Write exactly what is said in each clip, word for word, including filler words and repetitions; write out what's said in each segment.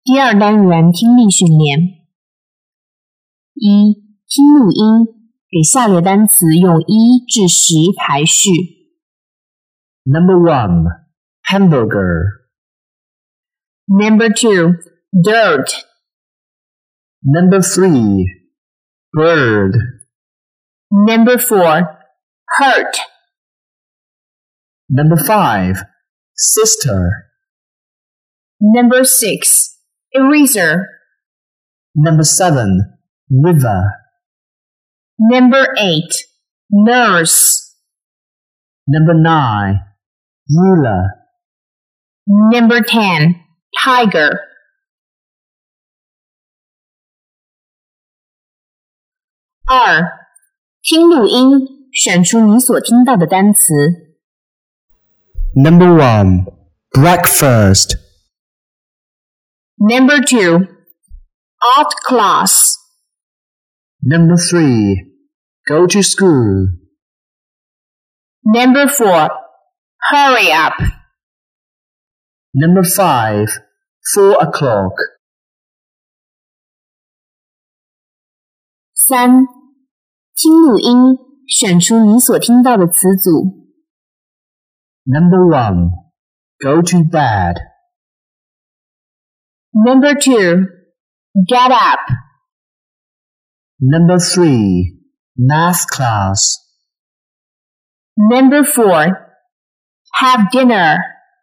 第二单元听力训练。一、听录音，给下列单词用一至十排序。 Number one, hamburger. Number two, dirt. Number three, bird. Number four, hurt. Number five, sister. Number six, eraser. Number seven, river. Number eight, nurse. Number nine, ruler. Number ten, tiger. 二、听录音，选出你所听到的单词。 Number one, breakfast. Number two, art class. Number three, go to school. Number four, hurry up. Number five, four o'clock. 三、听录音，选出你所听到的词组。 Number one, go to bed. Number two, get up. Number three, math class. Number four, have dinner.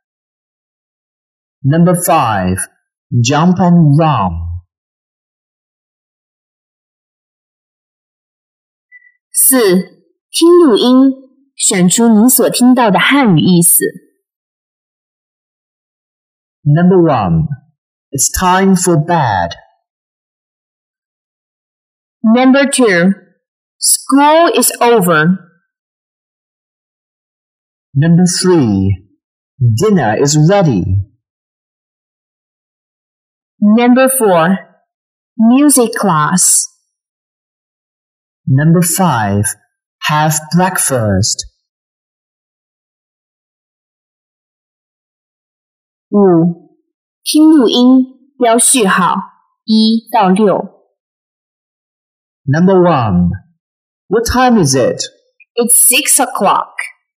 Number five, jump and run. 四、听录音，选出你所听到的汉语意思。 Number one, it's time for bed. Number two, school is over. Number three, dinner is ready. Number four, music class. Number five, have breakfast. 五、听录音，标序号一到六。 Number one, what time is it? It's six o'clock.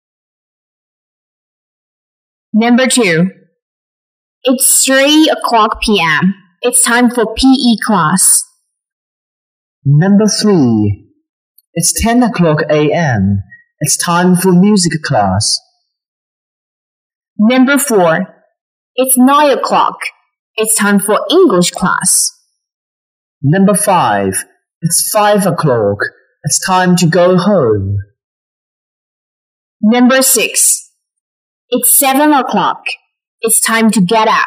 Number two, it's three o'clock p m It's time for P E class. Number three, it's ten o'clock a m It's time for music class. Number four, it's nine o'clock. It's time for English class. Number five, it's five o'clock. It's time to go home. Number six, it's seven o'clock. It's time to get up.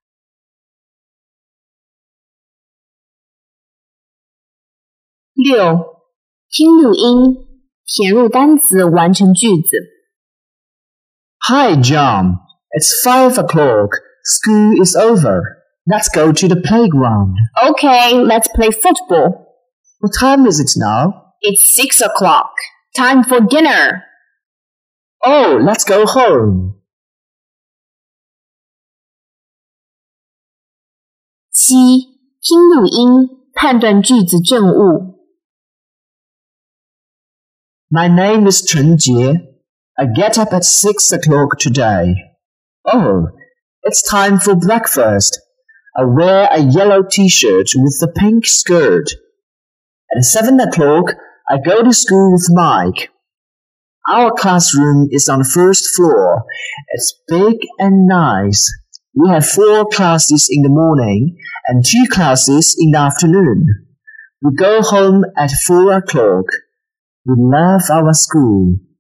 六、听录音，填入单词，完成句子。 Hi, John. It's five o'clock. School is over. Let's go to the playground. Okay, let's play football. What time is it now? It's six o'clock. Time for dinner. Oh, let's go home. 七、听录音，判断句子正误。 My name is Chen Jie. I get up at six o'clock today. Oh, it's time for breakfast. I wear a yellow t-shirt with a pink skirt. At seven o'clock, I go to school with Mike. Our classroom is on the first floor. It's big and nice. We have four classes in the morning and two classes in the afternoon. We go home at four o'clock. We love our school.